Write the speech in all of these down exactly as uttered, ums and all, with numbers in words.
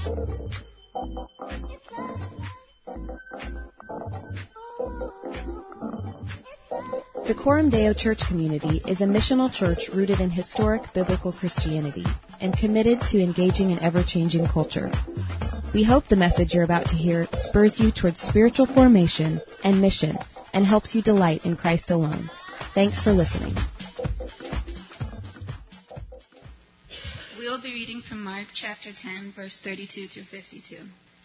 The Coram Deo Church community is a missional church rooted in historic biblical Christianity and committed to engaging an ever-changing culture. We hope the message you're about to hear spurs you towards spiritual formation and mission and helps you delight in Christ alone. Thanks for listening. We'll be reading from Mark chapter ten, verse thirty-two through fifty-two.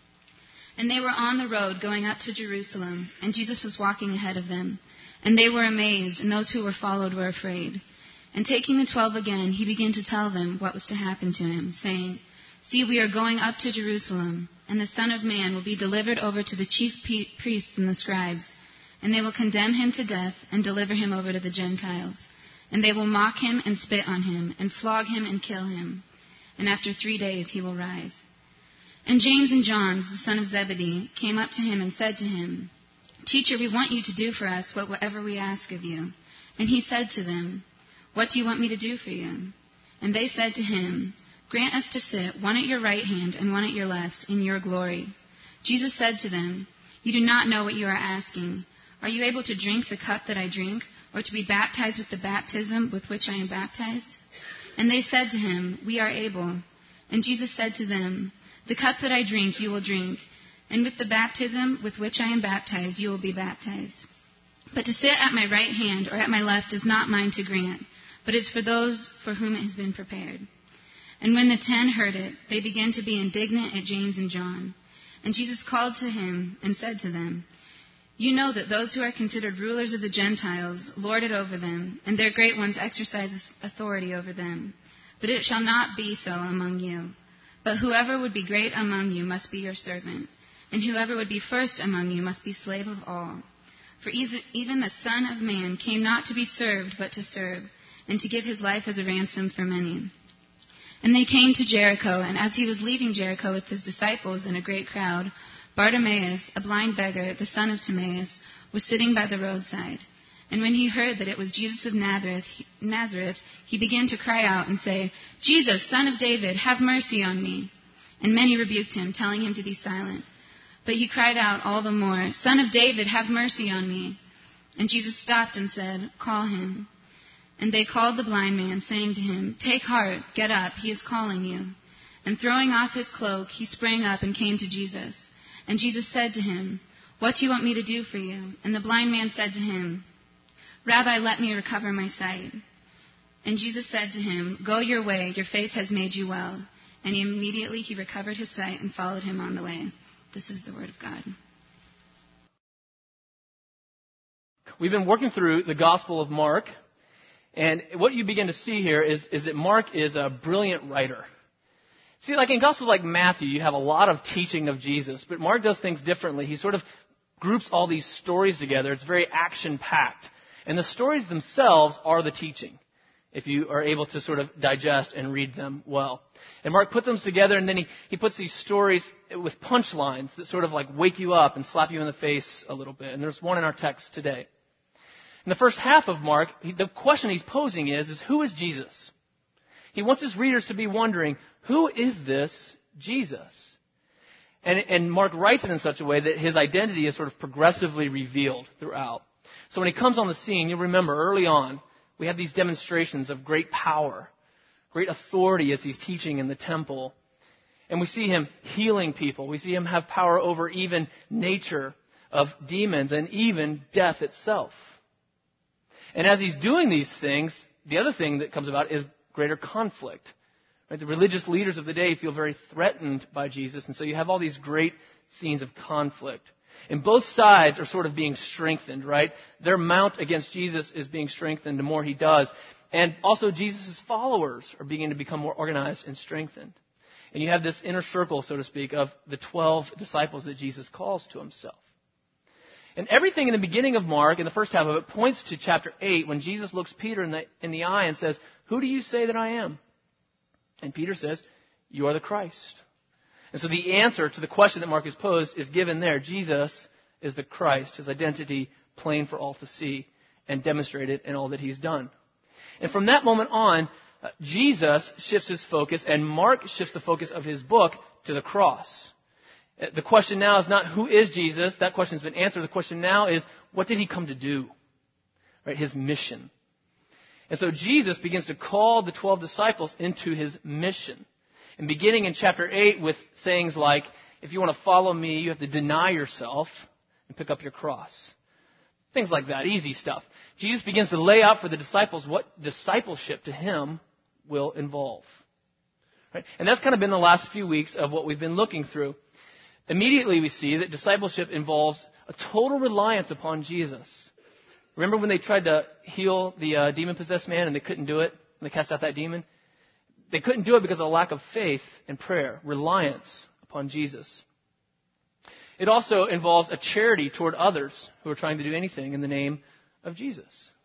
And they were on the road going up to Jerusalem, and Jesus was walking ahead of them. And they were amazed, and those who were followed were afraid. And taking the twelve again, he began to tell them what was to happen to him, saying, See, we are going up to Jerusalem, and the Son of Man will be delivered over to the chief priests and the scribes, and they will condemn him to death and deliver him over to the Gentiles. And they will mock him and spit on him, and flog him and kill him. And after three days he will rise. And James and John, the son of Zebedee, came up to him and said to him, Teacher, we want you to do for us whatever we ask of you. And he said to them, What do you want me to do for you? And they said to him, Grant us to sit, one at your right hand and one at your left, in your glory. Jesus said to them, You do not know what you are asking. Are you able to drink the cup that I drink, or to be baptized with the baptism with which I am baptized? And they said to him, We are able. And Jesus said to them, The cup that I drink you will drink, and with the baptism with which I am baptized, you will be baptized. But to sit at my right hand or at my left is not mine to grant, but is for those for whom it has been prepared. And when the ten heard it, they began to be indignant at James and John. And Jesus called to him and said to them, You know that those who are considered rulers of the Gentiles lord it over them, and their great ones exercise authority over them. But it shall not be so among you. But whoever would be great among you must be your servant. And whoever would be first among you must be slave of all. For even the Son of Man came not to be served, but to serve, and to give his life as a ransom for many. And they came to Jericho, and as he was leaving Jericho with his disciples and a great crowd, Bartimaeus, a blind beggar, the son of Timaeus, was sitting by the roadside. And when he heard that it was Jesus of Nazareth, Nazareth, he began to cry out and say, Jesus, Son of David, have mercy on me. And many rebuked him, telling him to be silent. But he cried out all the more, Son of David, have mercy on me. And Jesus stopped and said, Call him. And they called the blind man, saying to him, Take heart, get up, he is calling you. And throwing off his cloak, he sprang up and came to Jesus. And Jesus said to him, What do you want me to do for you? And the blind man said to him, Rabbi, let me recover my sight. And Jesus said to him, Go your way, your faith has made you well. And he immediately he recovered his sight and followed him on the way. This is the word of God. We've been working through the Gospel of Mark, and what you begin to see here is, is that Mark is a brilliant writer. See, like in Gospels like Matthew, you have a lot of teaching of Jesus, but Mark does things differently. He sort of groups all these stories together. It's very action-packed. And the stories themselves are the teaching, if you are able to sort of digest and read them well. And Mark puts them together, and then he, he puts these stories with punchlines that sort of like wake you up and slap you in the face a little bit. And there's one in our text today. In the first half of Mark, he, the question he's posing is, is who is Jesus? He wants his readers to be wondering, who is this Jesus? And, and Mark writes it in such a way that his identity is sort of progressively revealed throughout. So when he comes on the scene, you'll remember early on, we have these demonstrations of great power, great authority as he's teaching in the temple. And we see him healing people. We see him have power over even nature of demons and even death itself. And as he's doing these things, the other thing that comes about is greater conflict. Right? The religious leaders of the day feel very threatened by Jesus, and so you have all these great scenes of conflict. And both sides are sort of being strengthened, right? Their mount against Jesus is being strengthened the more he does. And also Jesus' followers are beginning to become more organized and strengthened. And you have this inner circle, so to speak, of the twelve disciples that Jesus calls to himself. And everything in the beginning of Mark, in the first half of it, points to chapter eight, when Jesus looks Peter in the, in the eye and says, Who do you say that I am? And Peter says, You are the Christ. And so the answer to the question that Mark has posed is given there. Jesus is the Christ, his identity plain for all to see and demonstrated in all that he's done. And from that moment on, uh, Jesus shifts his focus, and Mark shifts the focus of his book to the cross. The question now is not who is Jesus. That question's been answered. The question now is what did he come to do? Right? His mission. And so Jesus begins to call the twelve disciples into his mission. And beginning in chapter eight with sayings like, if you want to follow me, you have to deny yourself and pick up your cross. Things like that, easy stuff. Jesus begins to lay out for the disciples what discipleship to him will involve. Right? And that's kind of been the last few weeks of what we've been looking through. Immediately we see that discipleship involves a total reliance upon Jesus. Remember when they tried to heal the uh, demon-possessed man and they couldn't do it? When they cast out that demon? They couldn't do it because of a lack of faith and prayer, reliance upon Jesus. It also involves a charity toward others who are trying to do anything in the name of Jesus.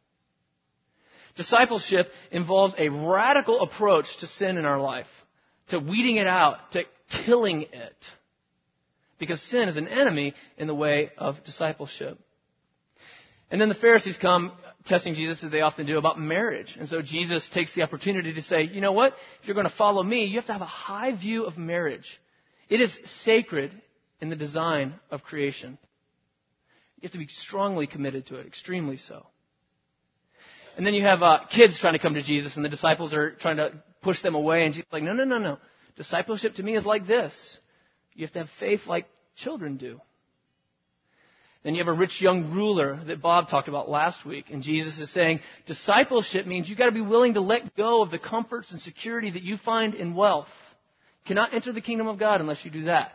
Discipleship involves a radical approach to sin in our life, to weeding it out, to killing it. Because sin is an enemy in the way of discipleship. And then the Pharisees come testing Jesus, as they often do, about marriage. And so Jesus takes the opportunity to say, you know what? If you're going to follow me, you have to have a high view of marriage. It is sacred in the design of creation. You have to be strongly committed to it, extremely so. And then you have uh, kids trying to come to Jesus, and the disciples are trying to push them away. And Jesus is like, no, no, no, no. Discipleship to me is like this. You have to have faith like children do. Then you have a rich young ruler that Bob talked about last week. And Jesus is saying, discipleship means you've got to be willing to let go of the comforts and security that you find in wealth. You cannot enter the kingdom of God unless you do that.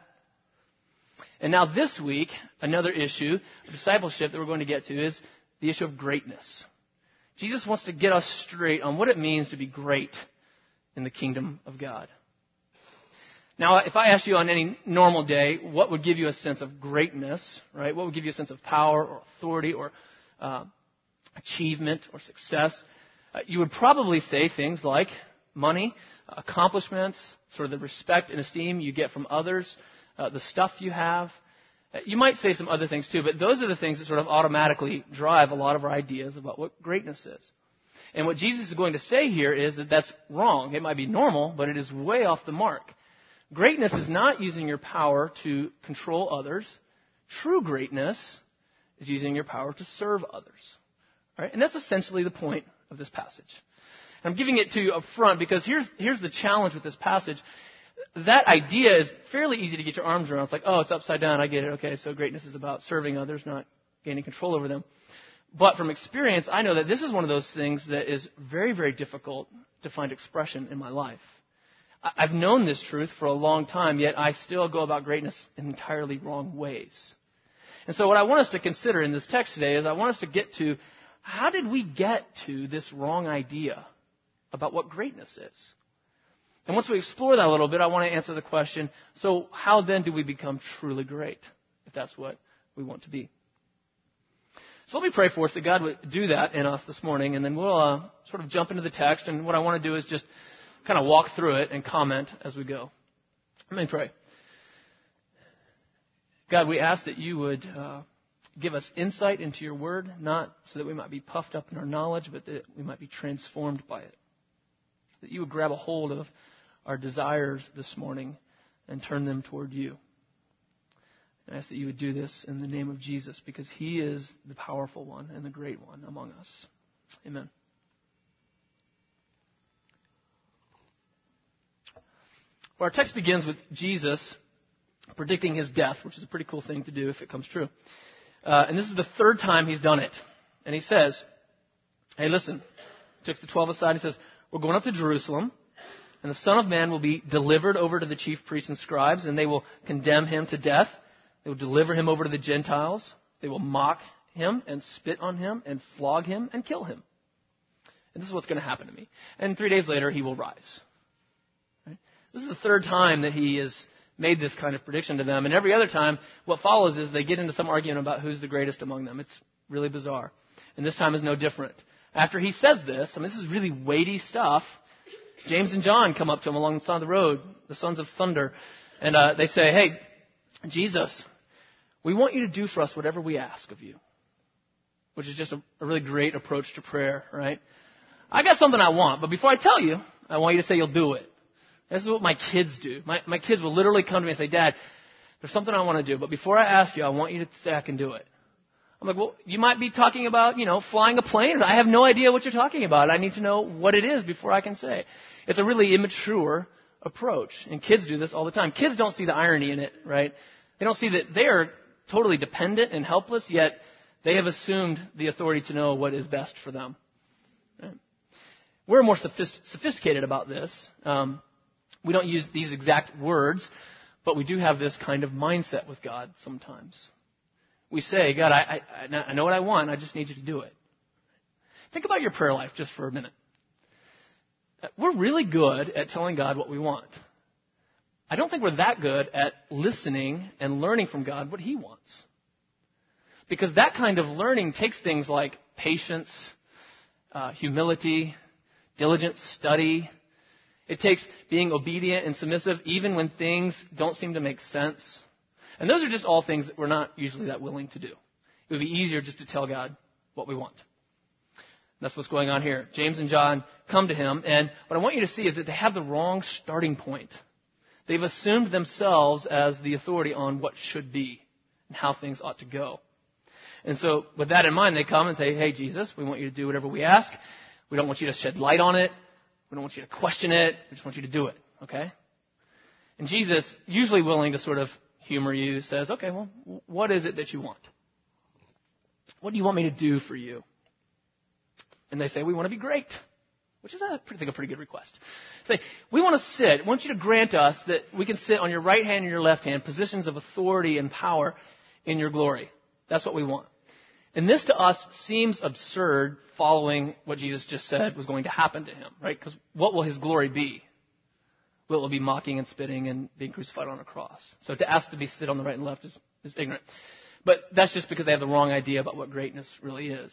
And now this week, another issue of discipleship that we're going to get to is the issue of greatness. Jesus wants to get us straight on what it means to be great in the kingdom of God. Now, if I asked you on any normal day, what would give you a sense of greatness, right? What would give you a sense of power or authority or uh, achievement or success? Uh, you would probably say things like money, accomplishments, sort of the respect and esteem you get from others, uh, the stuff you have. Uh, you might say some other things too, but those are the things that sort of automatically drive a lot of our ideas about what greatness is. And what Jesus is going to say here is that that's wrong. It might be normal, but it is way off the mark. Greatness is not using your power to control others. True greatness is using your power to serve others. All right? And that's essentially the point of this passage. And I'm giving it to you up front because here's, here's the challenge with this passage. That idea is fairly easy to get your arms around. It's like, oh, it's upside down. I get it. Okay, so greatness is about serving others, not gaining control over them. But from experience, I know that this is one of those things that is very, very difficult to find expression in my life. I've known this truth for a long time, yet I still go about greatness in entirely wrong ways. And so what I want us to consider in this text today is I want us to get to how did we get to this wrong idea about what greatness is? And once we explore that a little bit, I want to answer the question, so how then do we become truly great, if that's what we want to be? So let me pray for us that God would do that in us this morning, and then we'll uh, sort of jump into the text. And what I want to do is just kind of walk through it and comment as we go. Let me pray. God, we ask that you would uh, give us insight into your word, not so that we might be puffed up in our knowledge, but that we might be transformed by it. That you would grab a hold of our desires this morning and turn them toward you. I ask that you would do this in the name of Jesus, because he is the powerful one and the great one among us. Amen. Well, our text begins with Jesus predicting his death, which is a pretty cool thing to do if it comes true. Uh, and this is the third time he's done it. And he says, hey, listen, he took the twelve aside and says, we're going up to Jerusalem, and the Son of Man will be delivered over to the chief priests and scribes, and they will condemn him to death. They will deliver him over to the Gentiles. They will mock him and spit on him and flog him and kill him. And this is what's going to happen to me. And three days later, he will rise. Right? This is the third time that he has made this kind of prediction to them. And every other time, what follows is they get into some argument about who's the greatest among them. It's really bizarre. And this time is no different. After he says this, I mean, this is really weighty stuff. James and John come up to him along the side of the road, the sons of thunder. And uh, they say, hey, Jesus, we want you to do for us whatever we ask of you. Which is just a, a really great approach to prayer, right? I got something I want, but before I tell you, I want you to say you'll do it. This is what my kids do. My, my kids will literally come to me and say, Dad, there's something I want to do, but before I ask you, I want you to say I can do it. I'm like, well, you might be talking about, you know, flying a plane. I have no idea what you're talking about. I need to know what it is before I can say. It's a really immature approach. And kids do this all the time. Kids don't see the irony in it, right? They don't see that they are totally dependent and helpless, yet they have assumed the authority to know what is best for them. Right? We're more sophist- sophisticated about this. Um, we don't use these exact words, but we do have this kind of mindset with God sometimes. We say, God, I, I, I know what I want. I just need you to do it. Think about your prayer life just for a minute. We're really good at telling God what we want. I don't think we're that good at listening and learning from God what He wants. Because that kind of learning takes things like patience, uh, humility, diligent study. It takes being obedient and submissive even when things don't seem to make sense. And those are just all things that we're not usually that willing to do. It would be easier just to tell God what we want. That's what's going on here. James and John come to him, and what I want you to see is that they have the wrong starting point. They've assumed themselves as the authority on what should be and how things ought to go. And so with that in mind, they come and say, hey, Jesus, we want you to do whatever we ask. We don't want you to shed light on it. We don't want you to question it. We just want you to do it, okay? And Jesus, usually willing to sort of humor you, says, okay, well, what is it that you want? What do you want me to do for you? And they say, we want to be great, which is, I think, a pretty good request. Say, we want to sit. I want you to grant us that we can sit on your right hand and your left hand, positions of authority and power in your glory. That's what we want. And this to us seems absurd following what Jesus just said was going to happen to him, right? Because what will his glory be? Will it be mocking and spitting and being crucified on a cross? So to ask to be sit on the right and left is, is ignorant. But that's just because they have the wrong idea about what greatness really is.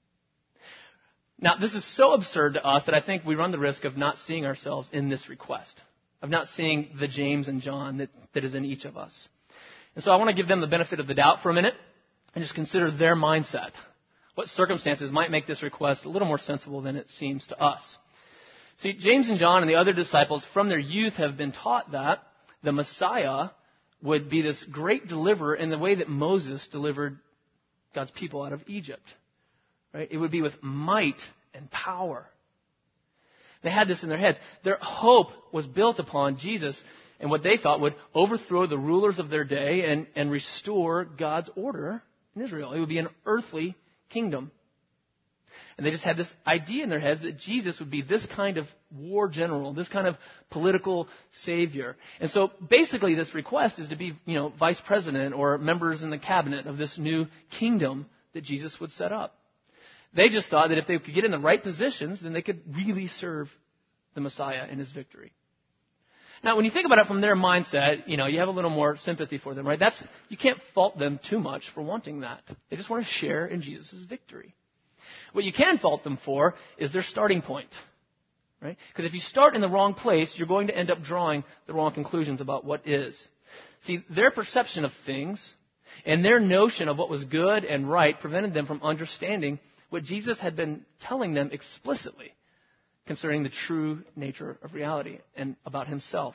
Now, this is so absurd to us that I think we run the risk of not seeing ourselves in this request, of not seeing the James and John that, that is in each of us. And so I want to give them the benefit of the doubt for a minute and just consider their mindset. What circumstances might make this request a little more sensible than it seems to us? See, James and John and the other disciples from their youth have been taught that the Messiah would be this great deliverer in the way that Moses delivered God's people out of Egypt. Right? It would be with might and power. They had this in their heads. Their hope was built upon Jesus and what they thought would overthrow the rulers of their day and, and restore God's order in Israel. It would be an earthly kingdom. And they just had this idea in their heads that Jesus would be this kind of war general, this kind of political savior. And so basically this request is to be, you know, vice president or members in the cabinet of this new kingdom that Jesus would set up. They just thought that if they could get in the right positions, then they could really serve the Messiah in his victory. Now, when you think about it from their mindset, you know, you have a little more sympathy for them, right? That's, you can't fault them too much for wanting that. They just want to share in Jesus' victory. What you can fault them for is their starting point, right? Because if you start in the wrong place, you're going to end up drawing the wrong conclusions about what is. See, their perception of things and their notion of what was good and right prevented them from understanding what Jesus had been telling them explicitly concerning the true nature of reality and about himself.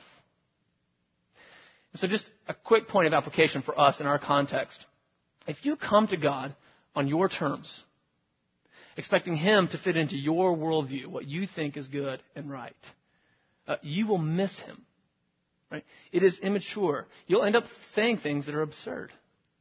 So just a quick point of application for us in our context. If you come to God on your terms, expecting him to fit into your worldview, what you think is good and right, uh, you will miss him. Right? It is immature. You'll end up saying things that are absurd.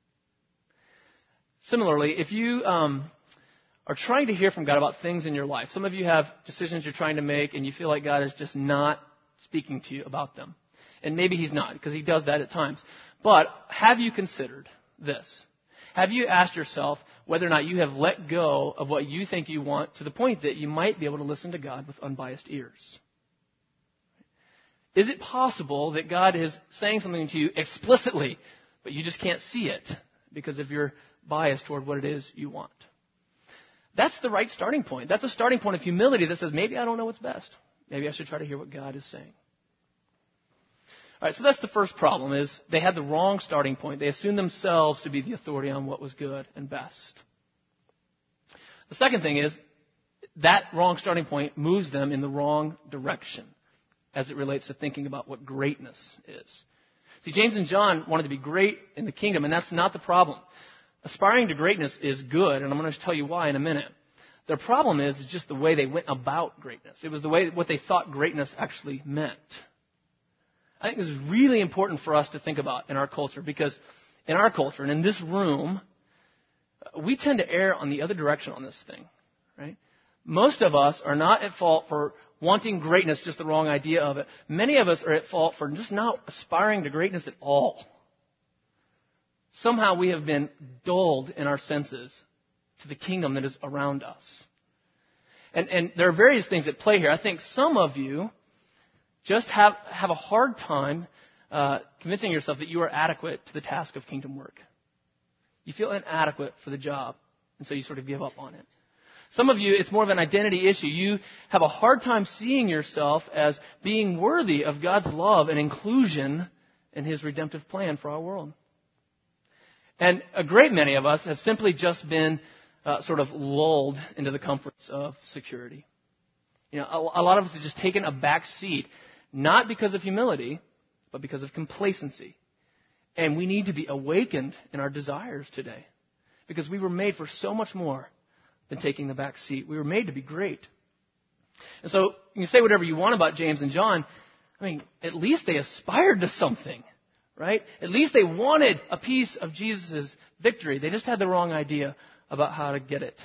Similarly, if you um, are trying to hear from God about things in your life, some of you have decisions you're trying to make and you feel like God is just not speaking to you about them. And maybe he's not, because he does that at times. But have you considered this? Have you asked yourself whether or not you have let go of what you think you want to the point that you might be able to listen to God with unbiased ears? Is it possible that God is saying something to you explicitly, but you just can't see it because of your bias toward what it is you want? That's the right starting point. That's a starting point of humility that says, maybe I don't know what's best. Maybe I should try to hear what God is saying. All right, so that's the first problem, is they had the wrong starting point. They assumed themselves to be the authority on what was good and best. The second thing is that wrong starting point moves them in the wrong direction. as it relates to thinking about what greatness is. See, James and John wanted to be great in the kingdom, and that's not the problem. Aspiring to greatness is good, and I'm going to tell you why in a minute. Their problem is just the way they went about greatness. It was the way what they thought greatness actually meant. I think this is really important for us to think about in our culture, because in our culture and in this room, we tend to err on the other direction on this thing, right? Most of us are not at fault for wanting greatness, just the wrong idea of it. Many of us are at fault for just not aspiring to greatness at all. Somehow we have been dulled in our senses to the kingdom that is around us. And, and there are various things at play here. I think some of you just have, have a hard time uh, convincing yourself that you are adequate to the task of kingdom work. You feel inadequate for the job, and so you sort of give up on it. Some of you, it's more of an identity issue. You have a hard time seeing yourself as being worthy of God's love and inclusion in His redemptive plan for our world. And a great many of us have simply just been uh, sort of lulled into the comforts of security. You know, a, a lot of us have just taken a back seat, not because of humility, but because of complacency. And we need to be awakened in our desires today, because we were made for so much more than taking the back seat. We were made to be great. And so you can say whatever you want about James and John. I mean, at least they aspired to something, right? At least they wanted a piece of Jesus' victory. They just had the wrong idea about how to get it.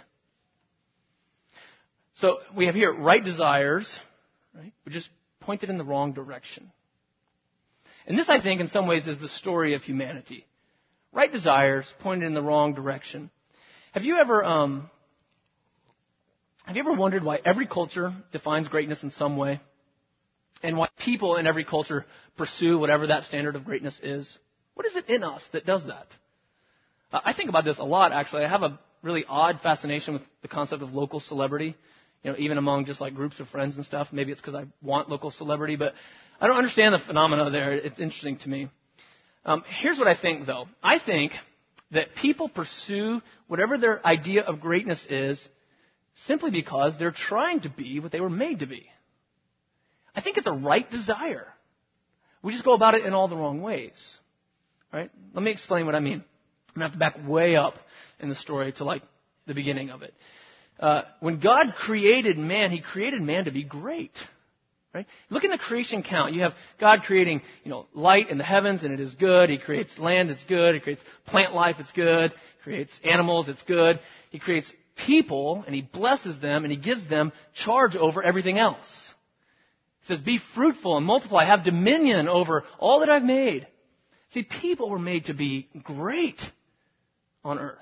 So we have here right desires, right? But just pointed in the wrong direction. And this, I think, in some ways is the story of humanity. Right desires pointed in the wrong direction. Have you ever, um, have you ever wondered why every culture defines greatness in some way? And why people in every culture pursue whatever that standard of greatness is? What is it in us that does that? Uh, I think about this a lot, actually. I have a really odd fascination with the concept of local celebrity. You know, even among just like groups of friends and stuff. Maybe it's because I want local celebrity, but I don't understand the phenomena there. It's interesting to me. Um, here's what I think, though. I think that people pursue whatever their idea of greatness is simply because they're trying to be what they were made to be. I think it's a right desire. We just go about it in all the wrong ways. Right? Let me explain what I mean. I'm going to have to back way up in the story to like the beginning of it. Uh, when God created man, He created man to be great. Right? Look in the creation count. You have God creating, you know, light in the heavens, and it is good. He creates land, it's good. He creates plant life, it's good. He creates animals, it's good. He creates people, and He blesses them, and He gives them charge over everything else. He says, be fruitful and multiply, have dominion over all that I've made. See, people were made to be great on earth.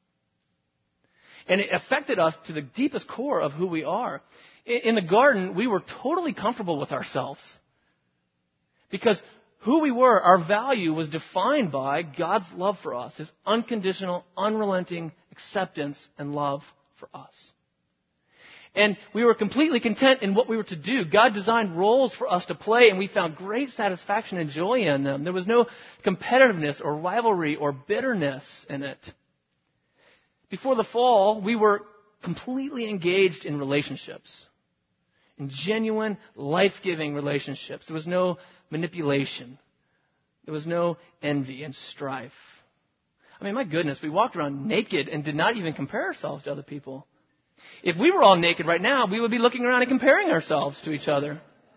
And it affected us to the deepest core of who we are. In the garden, we were totally comfortable with ourselves. Because who we were, our value was defined by God's love for us, His unconditional, unrelenting acceptance and love for us. And we were completely content in what we were to do. God designed roles for us to play, and we found great satisfaction and joy in them. There was no competitiveness or rivalry or bitterness in it. Before the fall, we were completely engaged in relationships, in genuine, life-giving relationships. There was no manipulation. There was no envy and strife. I mean, my goodness, we walked around naked and did not even compare ourselves to other people. If we were all naked right now, we would be looking around and comparing ourselves to each other.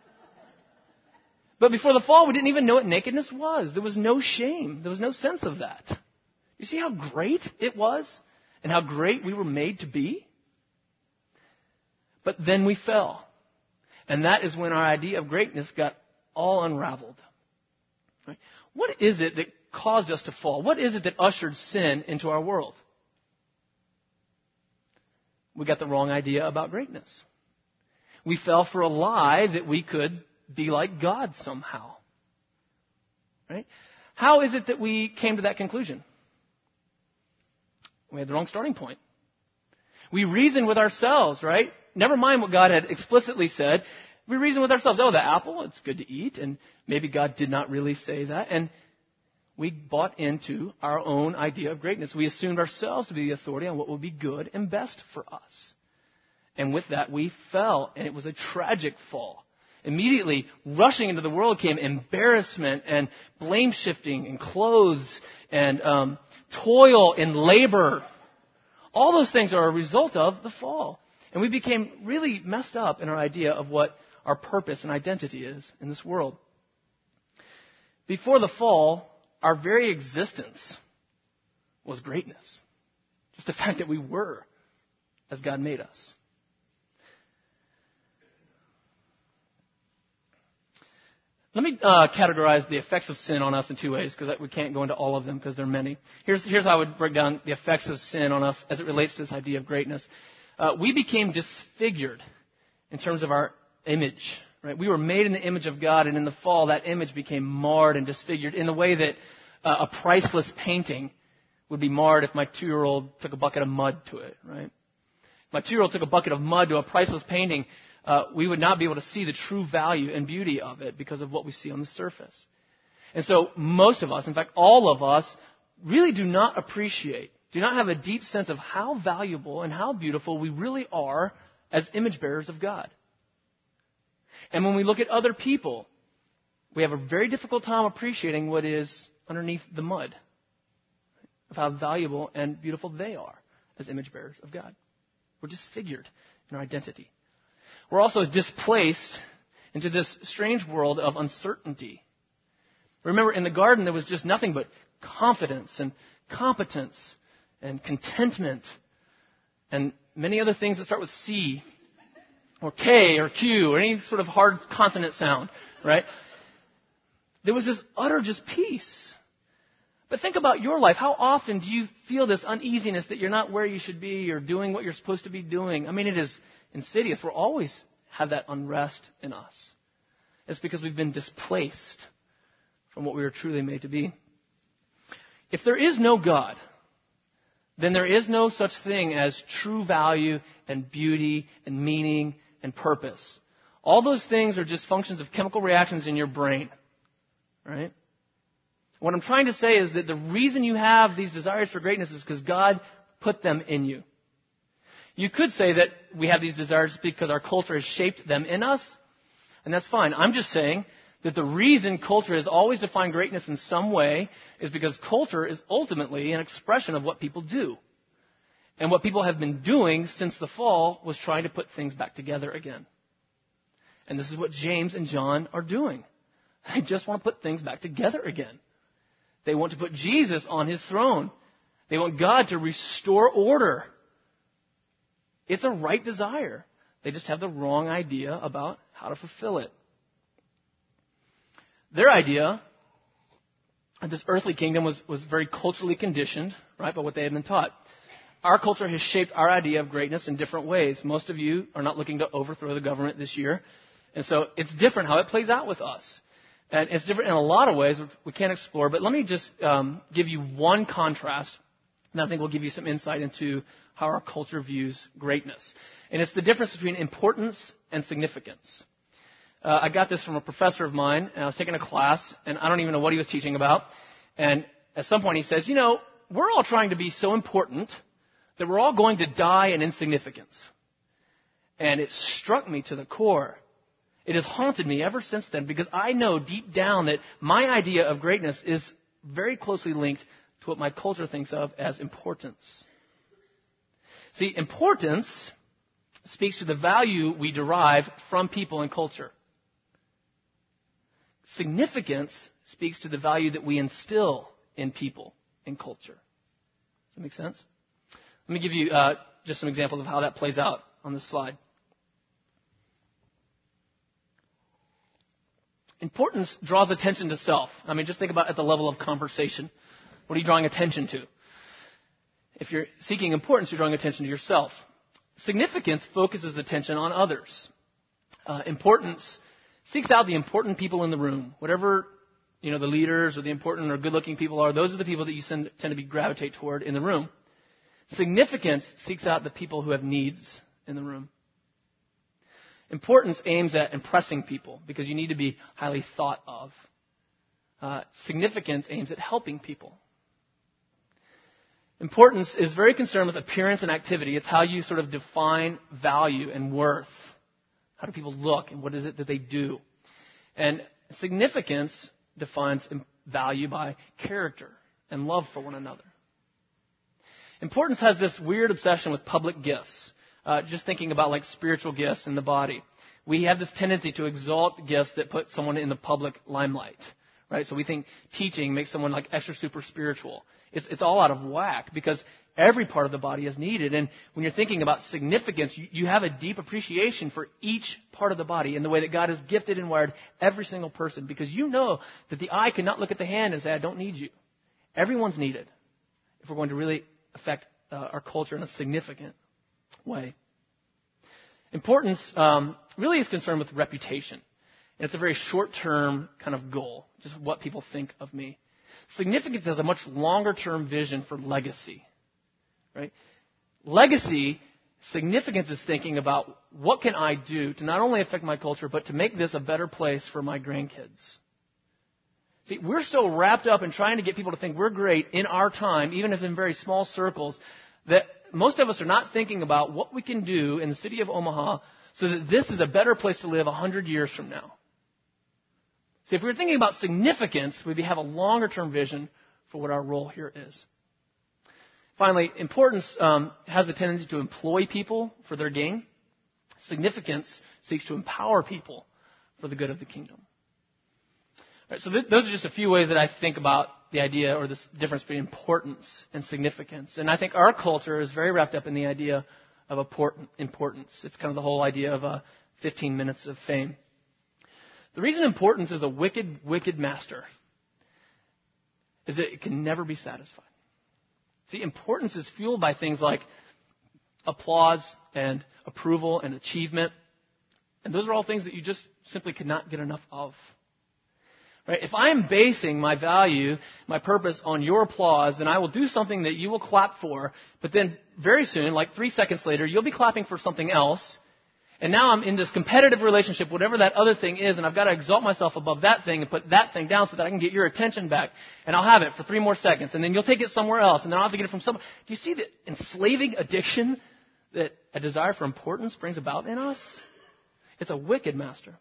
But before the fall, we didn't even know what nakedness was. There was no shame. There was no sense of that. You see how great it was? And how great we were made to be? But then we fell. And that is when our idea of greatness got all unraveled. Right? What is it that caused us to fall? What is it that ushered sin into our world? We got the wrong idea about greatness. We fell for a lie that we could be like God somehow. Right? How is it that we came to that conclusion? We had the wrong starting point. We reason with ourselves, right? Never mind what God had explicitly said. We reason with ourselves. Oh, the apple, it's good to eat. And maybe God did not really say that. And we bought into our own idea of greatness. We assumed ourselves to be the authority on what would be good and best for us. And with that, we fell. And it was a tragic fall. immediately rushing into the world came embarrassment and blame shifting and clothes and um, toil and labor. All those things are a result of the fall. And we became really messed up in our idea of what our purpose and identity is in this world. Before the fall, our very existence was greatness. Just the fact that we were as God made us. Let me uh, categorize the effects of sin on us in two ways, because we can't go into all of them because there are many. Here's, here's how I would break down the effects of sin on us as it relates to this idea of greatness. Uh, we became disfigured in terms of our image. Right? We were made in the image of God, and in the fall, that image became marred and disfigured in the way that uh, a priceless painting would be marred if my two-year-old took a bucket of mud to it. Right? If my two-year-old took a bucket of mud to a priceless painting, Uh, we would not be able to see the true value and beauty of it because of what we see on the surface. And so most of us, in fact all of us, really do not appreciate, do not have a deep sense of how valuable and how beautiful we really are as image bearers of God. And when we look at other people, we have a very difficult time appreciating what is underneath the mud of how valuable and beautiful they are as image bearers of God. We're disfigured in our identity. We're also displaced into this strange world of uncertainty. Remember, in the garden, there was just nothing but confidence and competence and contentment and many other things that start with C or K or Q or any sort of hard consonant sound, right? There was this utter just peace. But think about your life. How often do you feel this uneasiness that you're not where you should be or doing what you're supposed to be doing? I mean, it is insidious. We'll always have that unrest in us. It's because we've been displaced from what we were truly made to be. If there is no God, then there is no such thing as true value and beauty and meaning and purpose. All those things are just functions of chemical reactions in your brain, right? What I'm trying to say is that the reason you have these desires for greatness is because God put them in you. You could say that we have these desires because our culture has shaped them in us, and that's fine. I'm just saying that the reason culture has always defined greatness in some way is because culture is ultimately an expression of what people do. And what people have been doing since the fall was trying to put things back together again. And this is what James and John are doing. They just want to put things back together again. They want to put Jesus on his throne. They want God to restore order. It's a right desire. They just have the wrong idea about how to fulfill it. Their idea of this earthly kingdom was, was very culturally conditioned, right, by what they had been taught. Our culture has shaped our idea of greatness in different ways. Most of you are not looking to overthrow the government this year. And so it's different how it plays out with us. And it's different in a lot of ways which we can't explore. But let me just um, give you one contrast, and I think will give you some insight into how our culture views greatness. And it's the difference between importance and significance. Uh, I got this from a professor of mine, and I was taking a class, and I don't even know what he was teaching about. And at some point he says, you know, we're all trying to be so important that we're all going to die in insignificance. And it struck me to the core. It has haunted me ever since then, because I know deep down that my idea of greatness is very closely linked to what my culture thinks of as importance. See, importance speaks to the value we derive from people and culture. Significance speaks to the value that we instill in people and culture. Does that make sense? Let me give you uh, just some examples of how that plays out on this slide. Importance draws attention to self. I mean, just think about at the level of conversation. What are you drawing attention to? If you're seeking importance, you're drawing attention to yourself. Significance focuses attention on others. Uh, importance seeks out the important people in the room. Whatever, you know, the leaders or the important or good-looking people are, those are the people that you tend to be gravitate toward in the room. Significance seeks out the people who have needs in the room. Importance aims at impressing people because you need to be highly thought of. Uh, significance aims at helping people. Importance is very concerned with appearance and activity. It's how you sort of define value and worth. How do people look, and what is it that they do? And significance defines value by character and love for one another. Importance has this weird obsession with public gifts. Uh, just thinking about like spiritual gifts in the body. We have this tendency to exalt gifts that put someone in the public limelight, right? So we think teaching makes someone like extra super spiritual. It's, it's all out of whack because every part of the body is needed. And when you're thinking about significance, you, you have a deep appreciation for each part of the body and the way that God has gifted and wired every single person, because you know that the eye cannot look at the hand and say, I don't need you. Everyone's needed if we're going to really affect uh, our culture in a significant way. Importance um, really is concerned with reputation. And it's a very short-term kind of goal, just what people think of me. Significance has a much longer-term vision for legacy. Right? Legacy, significance is thinking about what can I do to not only affect my culture, but to make this a better place for my grandkids. See, we're so wrapped up in trying to get people to think we're great in our time, even if in very small circles, that most of us are not thinking about what we can do in the city of Omaha so that this is a better place to live a hundred years from now. See, if we were thinking about significance, we'd have a longer-term vision for what our role here is. Finally, importance um, has a tendency to employ people for their gain. Significance seeks to empower people for the good of the kingdom. All right, so th- those are just a few ways that I think about the idea or this difference between importance and significance. And I think our culture is very wrapped up in the idea of importance. It's kind of the whole idea of uh, fifteen minutes of fame. The reason importance is a wicked, wicked master is that it can never be satisfied. See, importance is fueled by things like applause and approval and achievement. And those are all things that you just simply cannot get enough of. Right? If I am basing my value, my purpose on your applause, then I will do something that you will clap for. But then very soon, like three seconds later, you'll be clapping for something else. And now I'm in this competitive relationship, whatever that other thing is, and I've got to exalt myself above that thing and put that thing down so that I can get your attention back. And I'll have it for three more seconds. And then you'll take it somewhere else. And then I'll have to get it from someone. Do you see the enslaving addiction that a desire for importance brings about in us? It's a wicked master.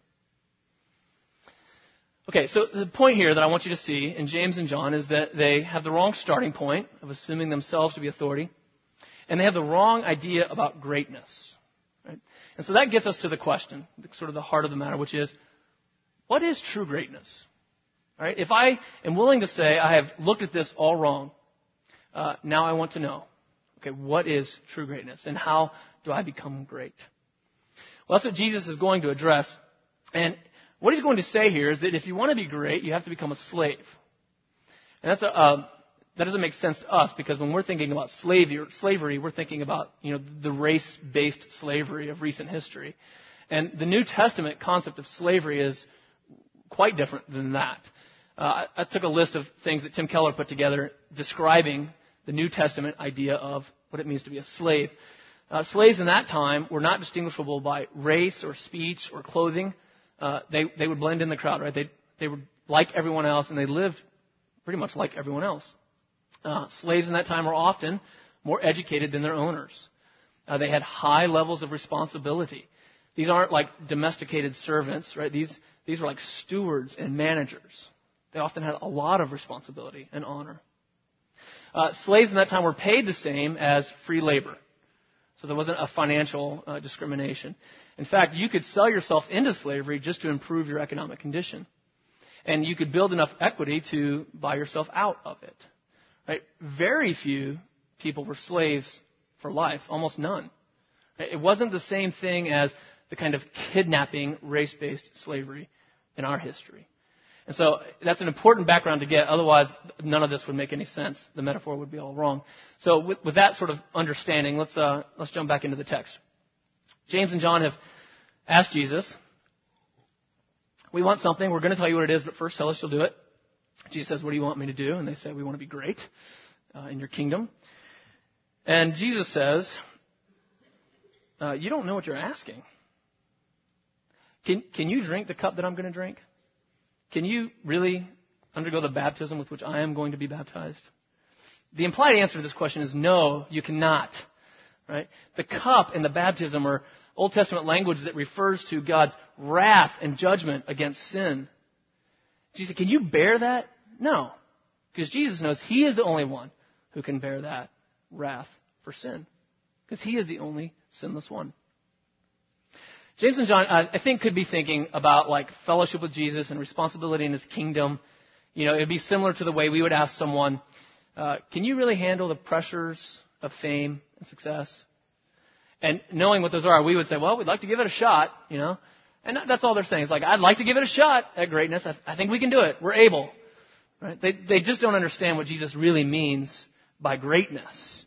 Okay, so the point here that I want you to see in James and John is that they have the wrong starting point of assuming themselves to be authority. And they have the wrong idea about greatness. Right? And so that gets us to the question, sort of the heart of the matter, which is, what is true greatness? All right? If I am willing to say I have looked at this all wrong, uh, now I want to know, okay, what is true greatness? And how do I become great? Well, that's what Jesus is going to address. And what he's going to say here is that if you want to be great, you have to become a slave. And that's a, uh, that doesn't make sense to us because when we're thinking about slavery, slavery, we're thinking about, you know, the race-based slavery of recent history. And the New Testament concept of slavery is quite different than that. Uh, I, I took a list of things that Tim Keller put together describing the New Testament idea of what it means to be a slave. Uh, slaves in that time were not distinguishable by race or speech or clothing. Uh, they, they would blend in the crowd, right? They, they were like everyone else, and they lived pretty much like everyone else. Uh, slaves in that time were often more educated than their owners. Uh, they had high levels of responsibility. These aren't like domesticated servants, right? These, these were like stewards and managers. They often had a lot of responsibility and honor. Uh, slaves in that time were paid the same as free labor. So there wasn't a financial uh, discrimination. In fact, you could sell yourself into slavery just to improve your economic condition. And you could build enough equity to buy yourself out of it. Right? Very few people were slaves for life, almost none. It wasn't the same thing as the kind of kidnapping, race-based slavery in our history. And so that's an important background to get. Otherwise, none of this would make any sense. The metaphor would be all wrong. So with, with that sort of understanding, let's uh, let's jump back into the text. James and John have asked Jesus, we want something. We're going to tell you what it is, but first tell us you'll do it. Jesus says, what do you want me to do? And they say, we want to be great uh, in your kingdom. And Jesus says, uh, you don't know what you're asking. Can, can you drink the cup that I'm going to drink? Can you really undergo the baptism with which I am going to be baptized? The implied answer to this question is no, you cannot. Right? The cup and the baptism are, Old Testament language that refers to God's wrath and judgment against sin. Jesus, can you bear that? No. Because Jesus knows He is the only one who can bear that wrath for sin. Because He is the only sinless one. James and John, uh, I think, could be thinking about like fellowship with Jesus and responsibility in His kingdom. You know, it would be similar to the way we would ask someone, uh, can you really handle the pressures of fame and success? And knowing what those are, we would say, well, we'd like to give it a shot, you know. And that's all they're saying. It's like, I'd like to give it a shot at greatness. I, I think we can do it. We're able. Right? They, they just don't understand what Jesus really means by greatness.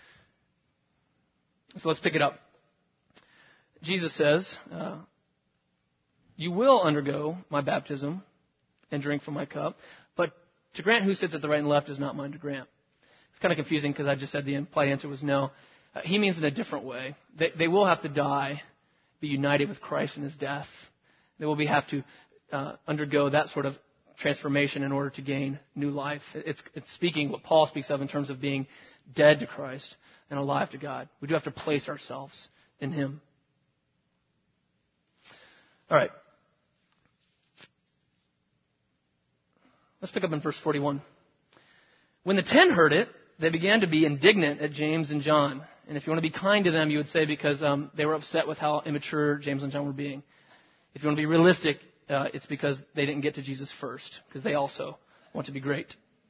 So let's pick it up. Jesus says, uh, you will undergo my baptism and drink from my cup, but to grant who sits at the right and left is not mine to grant. It's kind of confusing because I just said the implied answer was no. Uh, he means in a different way. They, they will have to die, be united with Christ in His death. They will be, have to uh, undergo that sort of transformation in order to gain new life. It's, it's speaking what Paul speaks of in terms of being dead to Christ and alive to God. We do have to place ourselves in Him. All right. Let's pick up in verse forty-one. When the ten heard it, they began to be indignant at James and John. And if you want to be kind to them, you would say because um, they were upset with how immature James and John were being. If you want to be realistic, uh, it's because they didn't get to Jesus first, because they also want to be great.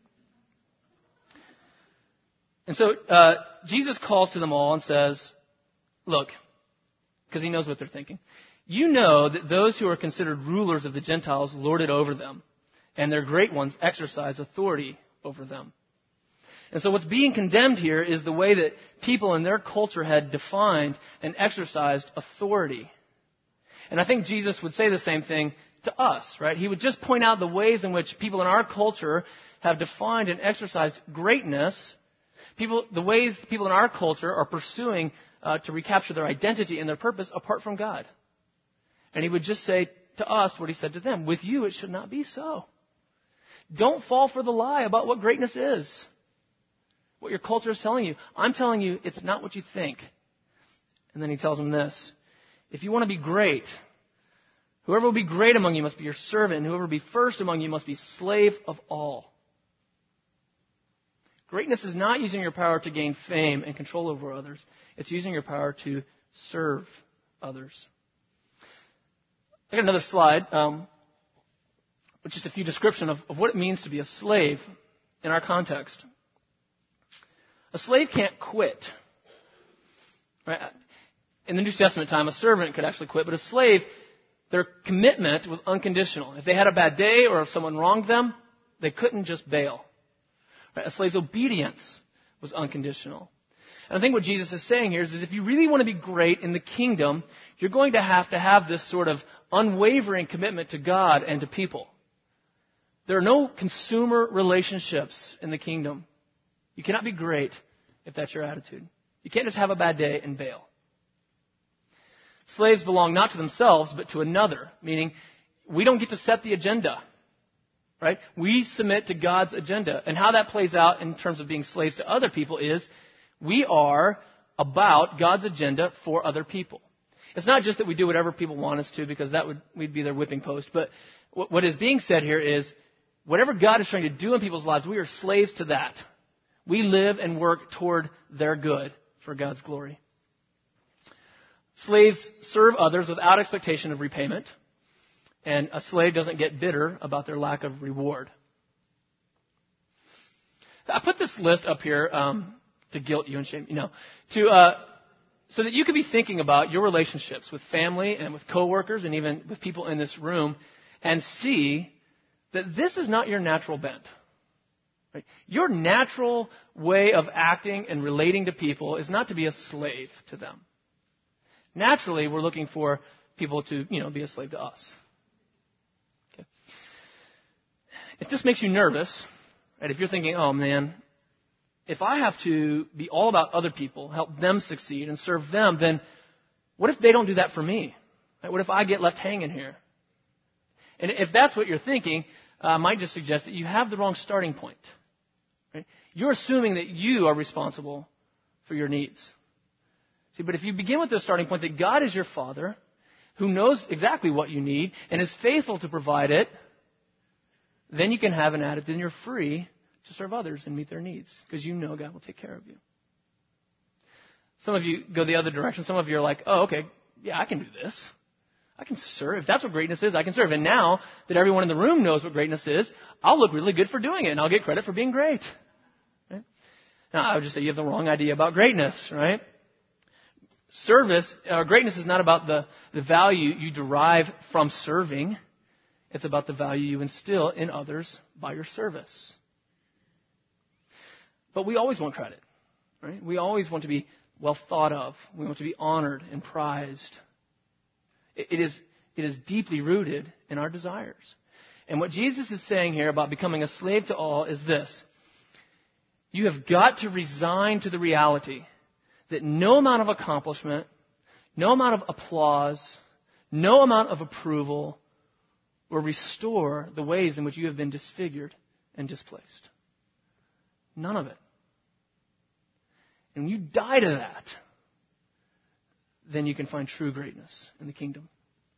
And so uh, Jesus calls to them all and says, look, because He knows what they're thinking. You know that those who are considered rulers of the Gentiles lord it over them, and their great ones exercise authority over them. And so what's being condemned here is the way that people in their culture had defined and exercised authority. And I think Jesus would say the same thing to us, right? He would just point out the ways in which people in our culture have defined and exercised greatness. People, the ways people in our culture are pursuing uh, to recapture their identity and their purpose apart from God. And He would just say to us what He said to them. With you, it should not be so. Don't fall for the lie about what greatness is. What your culture is telling you. I'm telling you, it's not what you think. And then He tells them this. If you want to be great, whoever will be great among you must be your servant, and whoever will be first among you must be slave of all. Greatness is not using your power to gain fame and control over others. It's using your power to serve others. I got another slide, um, with just a few description of, of what it means to be a slave in our context. A slave can't quit. Right? In the New Testament time, a servant could actually quit, but a slave, their commitment was unconditional. If they had a bad day or if someone wronged them, they couldn't just bail. Right? A slave's obedience was unconditional. And I think what Jesus is saying here is that if you really want to be great in the kingdom, you're going to have to have this sort of unwavering commitment to God and to people. There are no consumer relationships in the kingdom. You cannot be great if that's your attitude. You can't just have a bad day and bail. Slaves belong not to themselves, but to another, meaning we don't get to set the agenda. Right? We submit to God's agenda. And how that plays out in terms of being slaves to other people is we are about God's agenda for other people. It's not just that we do whatever people want us to, because that would we'd be their whipping post. But what is being said here is whatever God is trying to do in people's lives, we are slaves to that. We live and work toward their good for God's glory. Slaves serve others without expectation of repayment. And a slave doesn't get bitter about their lack of reward. I put this list up here um, to guilt you and shame, you know, to uh, so that you could be thinking about your relationships with family and with coworkers and even with people in this room, and see that this is not your natural bent. Right? Your natural way of acting and relating to people is not to be a slave to them. Naturally, we're looking for people to, you know, be a slave to us. Okay. If this makes you nervous, right, if you're thinking, oh man, if I have to be all about other people, help them succeed and serve them, then what if they don't do that for me? Right? What if I get left hanging here? And if that's what you're thinking, uh, I might just suggest that you have the wrong starting point. Right? You're assuming that you are responsible for your needs. See, but if you begin with the starting point that God is your Father, who knows exactly what you need and is faithful to provide it, then you can have an attitude and you're free to serve others and meet their needs because you know God will take care of you. Some of you go the other direction. Some of you are like, oh, okay, yeah, I can do this. I can serve. If that's what greatness is, I can serve. And now that everyone in the room knows what greatness is, I'll look really good for doing it and I'll get credit for being great. Right? Now, I would just say you have the wrong idea about greatness, right? Service, or greatness is not about the, the value you derive from serving. It's about the value you instill in others by your service. But we always want credit, right? We always want to be well thought of. We want to be honored and prized. It, it is, it is deeply rooted in our desires. And what Jesus is saying here about becoming a slave to all is this. You have got to resign to the reality that no amount of accomplishment, no amount of applause, no amount of approval will restore the ways in which you have been disfigured and displaced. None of it. And when you die to that, then you can find true greatness in the kingdom.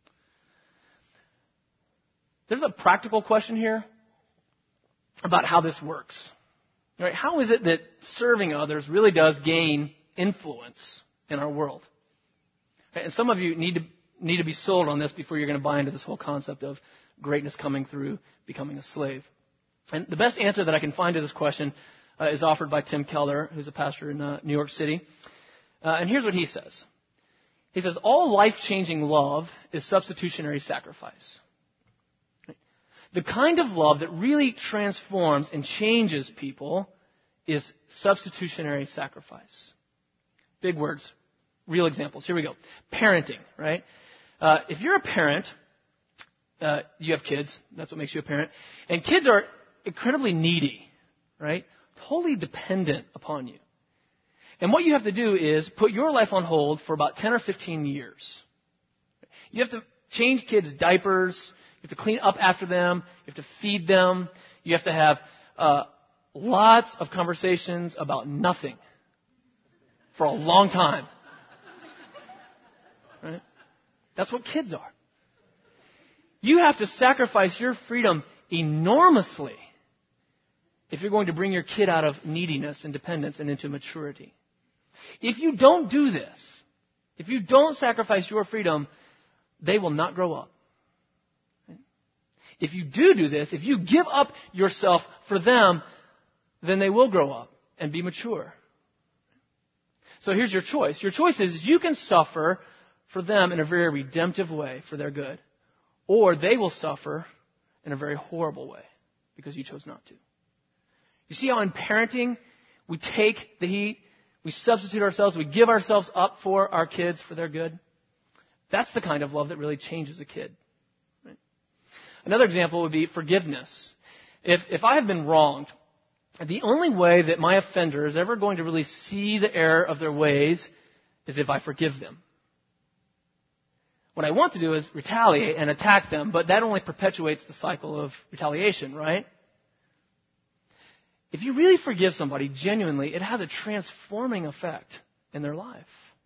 There's a practical question here about how this works. Right? How is it that serving others really does gain influence in our world? Right? And some of you need to need to be sold on this before you're going to buy into this whole concept of greatness coming through becoming a slave. And the best answer that I can find to this question uh, is offered by Tim Keller, who's a pastor in uh, New York City. Uh, and here's what he says. He says, all life-changing love is substitutionary sacrifice. The kind of love that really transforms and changes people is substitutionary sacrifice. Big words, real examples. Here we go. Parenting, right? Uh, if you're a parent, uh, you have kids. That's what makes you a parent. And kids are incredibly needy, right? Totally dependent upon you. And what you have to do is put your life on hold for about ten or fifteen years. You have to change kids' diapers. You have to clean up after them. You have to feed them. You have to have uh, lots of conversations about nothing for a long time. Right? That's what kids are. You have to sacrifice your freedom enormously if you're going to bring your kid out of neediness and dependence and into maturity. If you don't do this, if you don't sacrifice your freedom, they will not grow up. If you do do this, if you give up yourself for them, then they will grow up and be mature. So here's your choice. Your choice is you can suffer for them in a very redemptive way for their good, or they will suffer in a very horrible way because you chose not to. You see how in parenting we take the heat, we substitute ourselves, we give ourselves up for our kids for their good? That's the kind of love that really changes a kid. Right? Another example would be forgiveness. If, if I have been wronged, the only way that my offender is ever going to really see the error of their ways is if I forgive them. What I want to do is retaliate and attack them, but that only perpetuates the cycle of retaliation, right? If you really forgive somebody genuinely, it has a transforming effect in their life.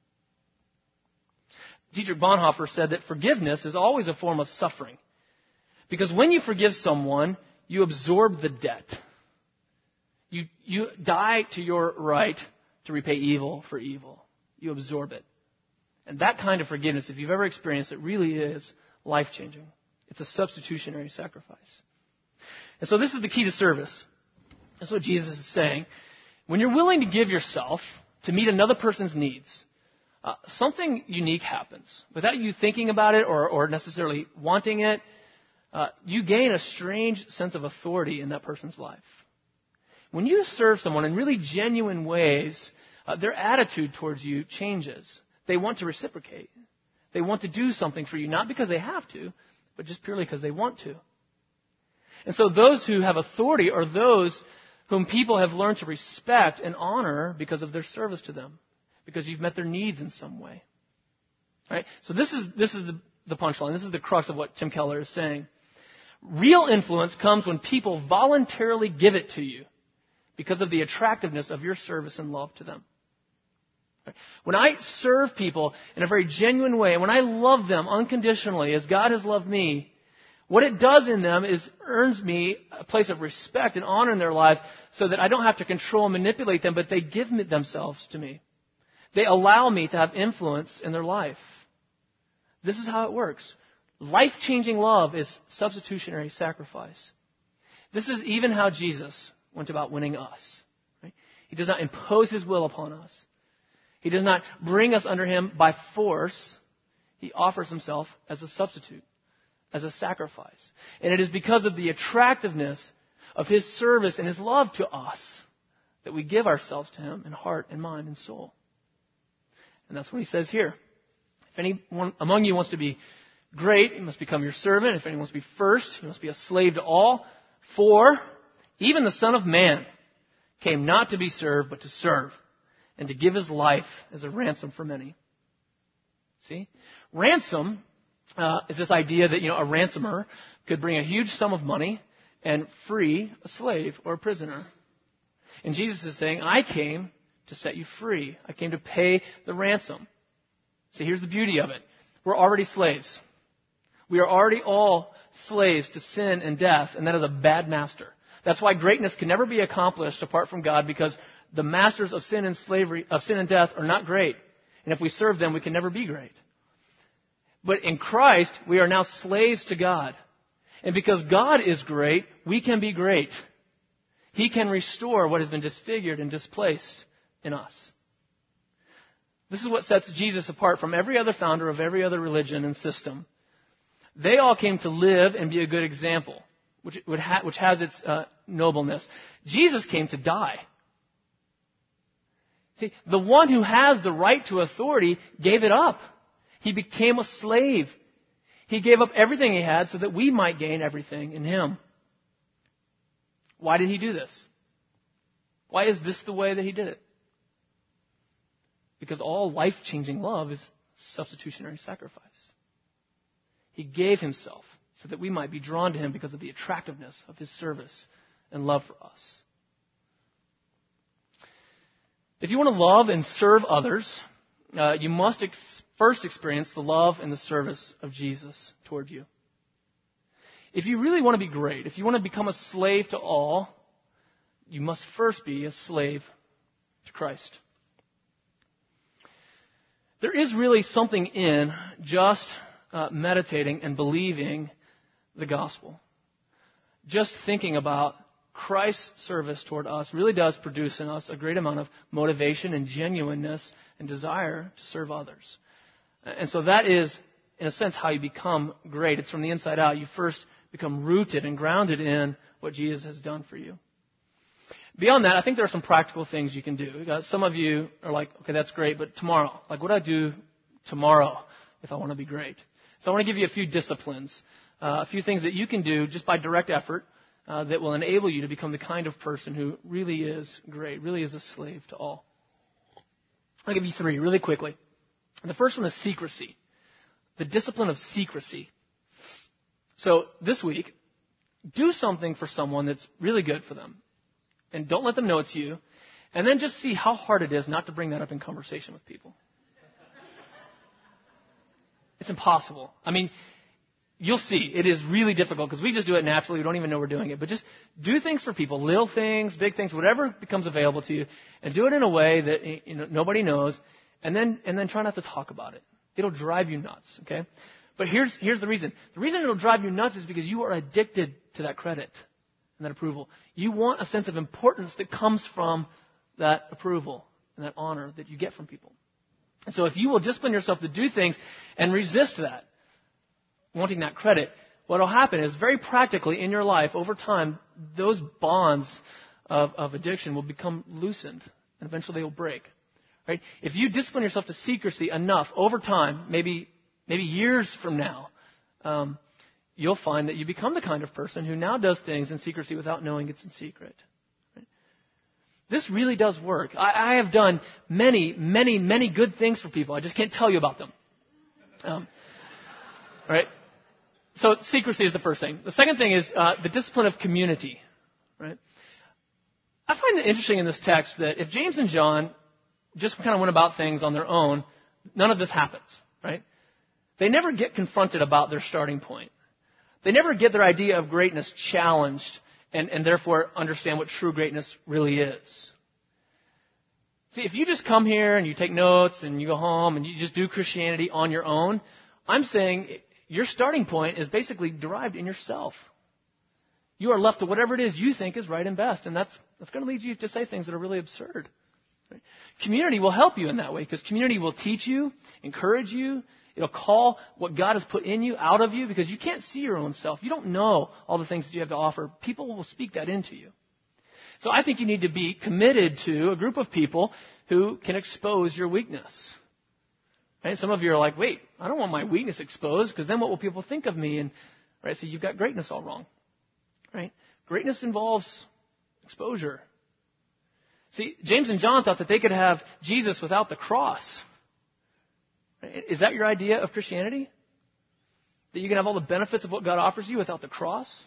Dietrich Bonhoeffer said that forgiveness is always a form of suffering. Because when you forgive someone, you absorb the debt. You, you die to your right to repay evil for evil. You absorb it. And that kind of forgiveness, if you've ever experienced it, really is life-changing. It's a substitutionary sacrifice. And so this is the key to service. That's what Jesus is saying. When you're willing to give yourself to meet another person's needs, uh, something unique happens. Without you thinking about it or, or necessarily wanting it, uh, you gain a strange sense of authority in that person's life. When you serve someone in really genuine ways, uh, their attitude towards you changes. They want to reciprocate. They want to do something for you, not because they have to, but just purely because they want to. And so those who have authority are those whom people have learned to respect and honor because of their service to them, because you've met their needs in some way. Right? So this is this is the, the punchline. This is the crux of what Tim Keller is saying. Real influence comes when people voluntarily give it to you because of the attractiveness of your service and love to them. When I serve people in a very genuine way, and when I love them unconditionally as God has loved me, what it does in them is earns me a place of respect and honor in their lives so that I don't have to control and manipulate them, but they give me themselves to me. They allow me to have influence in their life. This is how it works. Life-changing love is substitutionary sacrifice. This is even how Jesus went about winning us. Right? He does not impose His will upon us. He does not bring us under Him by force. He offers Himself as a substitute, as a sacrifice. And it is because of the attractiveness of His service and His love to us that we give ourselves to Him in heart and mind and soul. And that's what He says here. If anyone among you wants to be great, he must become your servant. If anyone wants to be first, he must be a slave to all. For even the Son of Man came not to be served, but to serve, and to give His life as a ransom for many. See? Ransom uh, is this idea that, you know, a ransomer could bring a huge sum of money and free a slave or a prisoner. And Jesus is saying, I came to set you free. I came to pay the ransom. See, here's the beauty of it. We're already slaves. We are already all slaves to sin and death, and that is a bad master. That's why greatness can never be accomplished apart from God, because the masters of sin and slavery, of sin and death, are not great. And if we serve them, we can never be great. But in Christ, we are now slaves to God. And because God is great, we can be great. He can restore what has been disfigured and displaced in us. This is what sets Jesus apart from every other founder of every other religion and system. They all came to live and be a good example, which, which has its uh, nobleness. Jesus came to die. See, the one who has the right to authority gave it up. He became a slave. He gave up everything he had so that we might gain everything in Him. Why did He do this? Why is this the way that He did it? Because all life-changing love is substitutionary sacrifice. He gave Himself so that we might be drawn to Him because of the attractiveness of His service and love for us. If you want to love and serve others, uh, you must ex- first experience the love and the service of Jesus toward you. If you really want to be great, if you want to become a slave to all, you must first be a slave to Christ. There is really something in just uh, meditating and believing the gospel. Just thinking about Christ's service toward us really does produce in us a great amount of motivation and genuineness and desire to serve others. And so that is, in a sense, how you become great. It's from the inside out. You first become rooted and grounded in what Jesus has done for you. Beyond that, I think there are some practical things you can do. Some of you are like, okay, that's great, but tomorrow, like what do I do tomorrow if I want to be great? So I want to give you a few disciplines, uh, a few things that you can do just by direct effort uh, that will enable you to become the kind of person who really is great, really is a slave to all. I'll give you three really quickly. The first one is secrecy, the discipline of secrecy. So this week, do something for someone that's really good for them. And don't let them know it's you. And then just see how hard it is not to bring that up in conversation with people. It's impossible. I mean, you'll see. It is really difficult because we just do it naturally. We don't even know we're doing it. But just do things for people, little things, big things, whatever becomes available to you. And do it in a way that, you know, nobody knows. And then and then try not to talk about it. It'll drive you nuts, okay? But here's here's the reason. The reason it'll drive you nuts is because you are addicted to that credit and that approval. You want a sense of importance that comes from that approval and that honor that you get from people. And so if you will discipline yourself to do things and resist that, wanting that credit, what will happen is very practically in your life over time, those bonds of, of addiction will become loosened and eventually they will break. Right? If you discipline yourself to secrecy enough over time, maybe maybe years from now, um, you'll find that you become the kind of person who now does things in secrecy without knowing it's in secret. Right? This really does work. I, I have done many, many, many good things for people. I just can't tell you about them. Um, right? So secrecy is the first thing. The second thing is uh, the discipline of community. Right? I find it interesting in this text that if James and John just kind of went about things on their own, none of this happens, right? They never get confronted about their starting point. They never get their idea of greatness challenged and, and therefore understand what true greatness really is. See, if you just come here and you take notes and you go home and you just do Christianity on your own, I'm saying your starting point is basically derived in yourself. You are left to whatever it is you think is right and best, and that's, that's going to lead you to say things that are really absurd. Right? Community will help you in that way because community will teach you, encourage you. It'll call what God has put in you out of you because you can't see your own self. You don't know all the things that you have to offer. People will speak that into you. So I think you need to be committed to a group of people who can expose your weakness. Right? Some of you are like, wait, I don't want my weakness exposed because then what will people think of me? And right, so you've got greatness all wrong. Right? Greatness involves exposure. See, James and John thought that they could have Jesus without the cross. Right? Is that your idea of Christianity? That you can have all the benefits of what God offers you without the cross?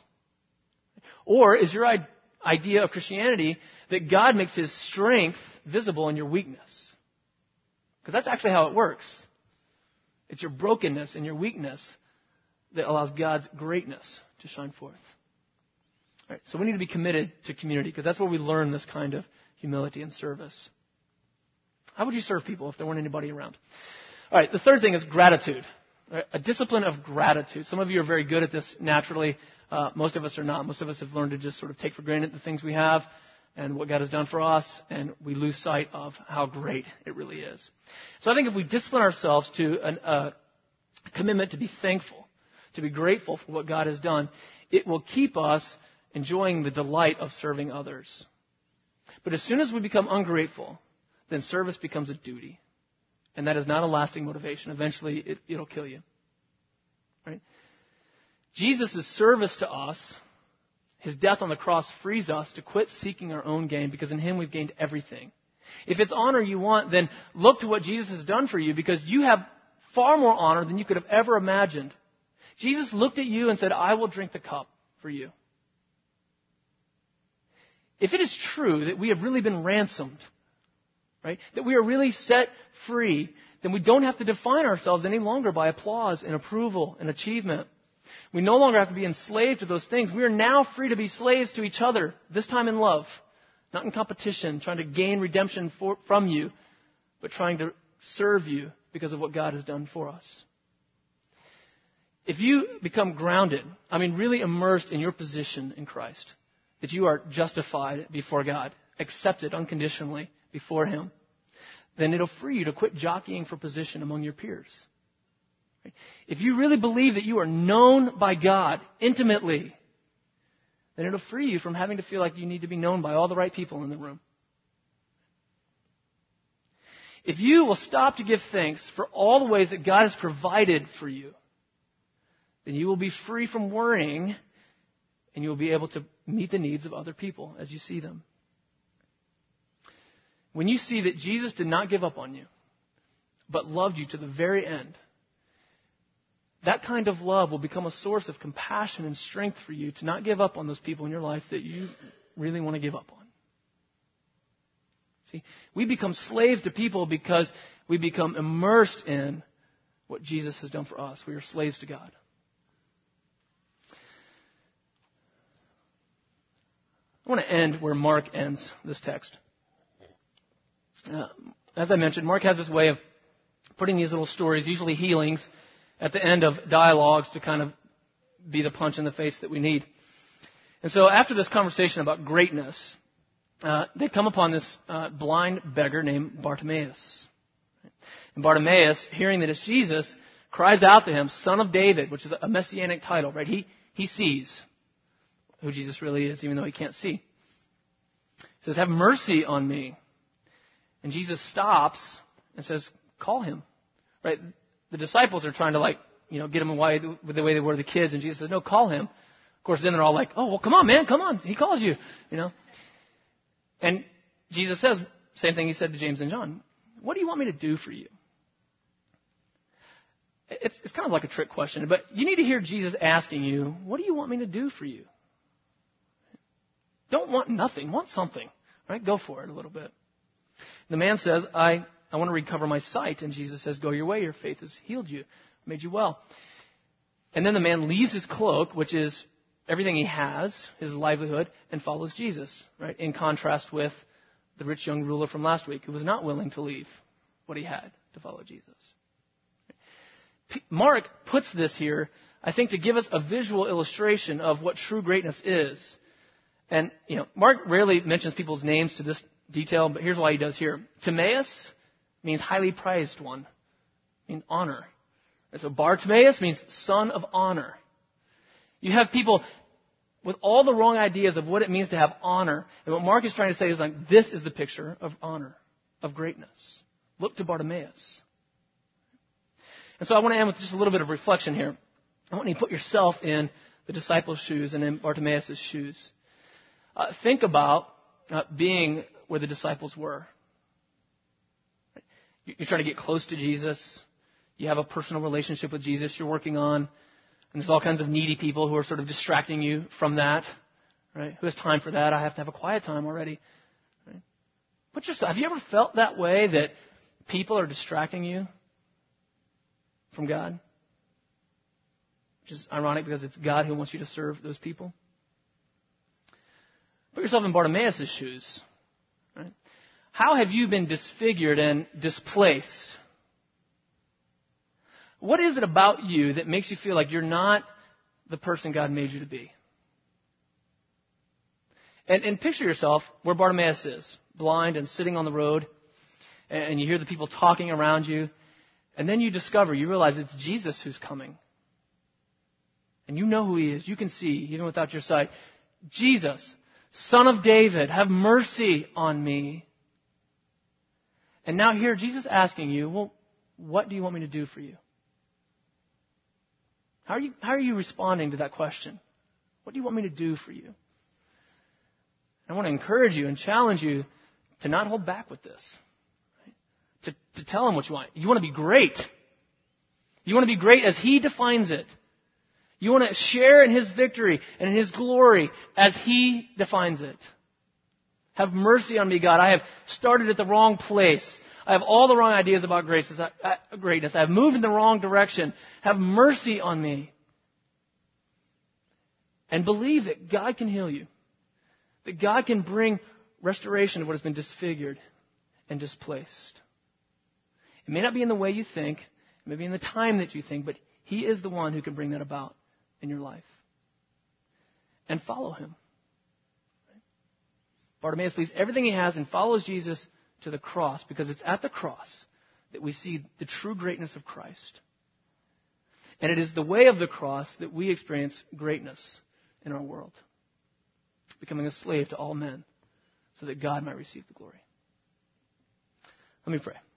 Or is your idea idea of Christianity that God makes His strength visible in your weakness? Because that's actually how it works. It's your brokenness and your weakness that allows God's greatness to shine forth. All right, so we need to be committed to community because that's where we learn this kind of humility and service. How would you serve people if there weren't anybody around? All right, the third thing is gratitude. Right, a discipline of gratitude. Some of you are very good at this naturally. Uh, most of us are not. Most of us have learned to just sort of take for granted the things we have and what God has done for us, and we lose sight of how great it really is. So I think if we discipline ourselves to an, uh, a commitment to be thankful, to be grateful for what God has done, it will keep us enjoying the delight of serving others. But as soon as we become ungrateful, then service becomes a duty. And that is not a lasting motivation. Eventually, it, it'll kill you. Right? Jesus' service to us, His death on the cross, frees us to quit seeking our own gain because in Him we've gained everything. If it's honor you want, then look to what Jesus has done for you because you have far more honor than you could have ever imagined. Jesus looked at you and said, I will drink the cup for you. If it is true that we have really been ransomed, right, that we are really set free, then we don't have to define ourselves any longer by applause and approval and achievement. We no longer have to be enslaved to those things. We are now free to be slaves to each other, this time in love, not in competition, trying to gain redemption for, from you, but trying to serve you because of what God has done for us. If you become grounded, I mean really immersed in your position in Christ, that you are justified before God, accepted unconditionally before Him, then it'll free you to quit jockeying for position among your peers. If you really believe that you are known by God intimately, then it'll free you from having to feel like you need to be known by all the right people in the room. If you will stop to give thanks for all the ways that God has provided for you, then you will be free from worrying and you will be able to meet the needs of other people as you see them. When you see that Jesus did not give up on you, but loved you to the very end, that kind of love will become a source of compassion and strength for you to not give up on those people in your life that you really want to give up on. See, we become slaves to people because we become immersed in what Jesus has done for us. We are slaves to God. I want to end where Mark ends this text. Uh, as I mentioned, Mark has this way of putting these little stories, usually healings, at the end of dialogues to kind of be the punch in the face that we need. And so after this conversation about greatness, uh, they come upon this uh, blind beggar named Bartimaeus. And Bartimaeus, hearing that it's Jesus, cries out to him, Son of David, which is a messianic title, right? He, he sees who Jesus really is, even though he can't see. He says, have mercy on me. And Jesus stops and says, call him, right? The disciples are trying to, like, you know, get him away with the way they were the kids. And Jesus says, no, call him. Of course, then they're all like, oh, well, come on, man, come on. He calls you, you know. And Jesus says, same thing he said to James and John. What do you want me to do for you? It's, it's kind of like a trick question, but you need to hear Jesus asking you, what do you want me to do for you? Don't want nothing. Want something, right? Go for it a little bit. The man says, I, I want to recover my sight. And Jesus says, go your way. Your faith has healed you, made you well. And then the man leaves his cloak, which is everything he has, his livelihood, and follows Jesus, right? In contrast with the rich young ruler from last week who was not willing to leave what he had to follow Jesus. Mark puts this here, I think, to give us a visual illustration of what true greatness is. And, you know, Mark rarely mentions people's names to this detail, but here's why he does here. Timaeus means highly prized one, means honor. And so Bartimaeus means son of honor. You have people with all the wrong ideas of what it means to have honor. And what Mark is trying to say is like, this is the picture of honor, of greatness. Look to Bartimaeus. And so I want to end with just a little bit of reflection here. I want you to put yourself in the disciples' shoes and in Bartimaeus' shoes. Uh, think about uh, being where the disciples were. You're trying to get close to Jesus. You have a personal relationship with Jesus you're working on. And there's all kinds of needy people who are sort of distracting you from that. Right? Who has time for that? I have to have a quiet time already. Right? Put yourself, have you ever felt that way, that people are distracting you from God? Which is ironic because it's God who wants you to serve those people. Put yourself in Bartimaeus' shoes. Right? How have you been disfigured and displaced? What is it about you that makes you feel like you're not the person God made you to be? And, and picture yourself where Bartimaeus is, blind and sitting on the road, and you hear the people talking around you, and then you discover, you realize it's Jesus who's coming. And you know who he is. You can see, even without your sight. Jesus, Son of David, have mercy on me. And now here, Jesus asking you, well, what do you want me to do for you? How are you, how are you responding to that question? What do you want me to do for you? I want to encourage you and challenge you to not hold back with this. Right? To, to tell him what you want. You want to be great. You want to be great as he defines it. You want to share in his victory and in his glory as he defines it. Have mercy on me, God. I have started at the wrong place. I have all the wrong ideas about greatness. I have moved in the wrong direction. Have mercy on me. And believe that God can heal you. That God can bring restoration of what has been disfigured and displaced. It may not be in the way you think. It may be in the time that you think. But he is the one who can bring that about in your life. And follow him. Bartimaeus leaves everything he has and follows Jesus to the cross, because it's at the cross that we see the true greatness of Christ. And it is the way of the cross that we experience greatness in our world. Becoming a slave to all men so that God might receive the glory. Let me pray.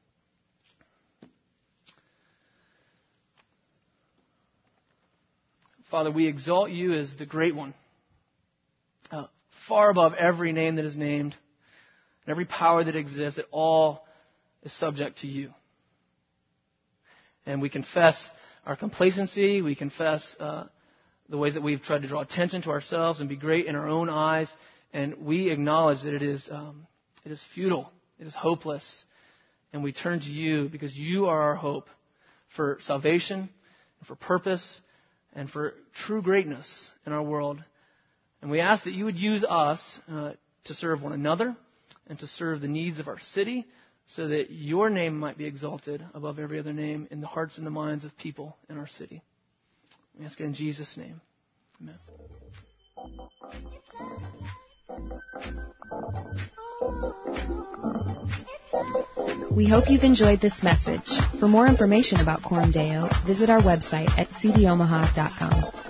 Father, we exalt you as the great one, uh, far above every name that is named, and every power that exists, that all is subject to you. And we confess our complacency. We confess uh, the ways that we've tried to draw attention to ourselves and be great in our own eyes. And we acknowledge that it is um, it is futile. It is hopeless. And we turn to you because you are our hope for salvation, and for purpose, and for true greatness in our world. And we ask that you would use us uh, to serve one another and to serve the needs of our city so that your name might be exalted above every other name in the hearts and the minds of people in our city. We ask it in Jesus' name. Amen. We hope you've enjoyed this message. For more information about Coram Deo, visit our website at c d omaha dot com.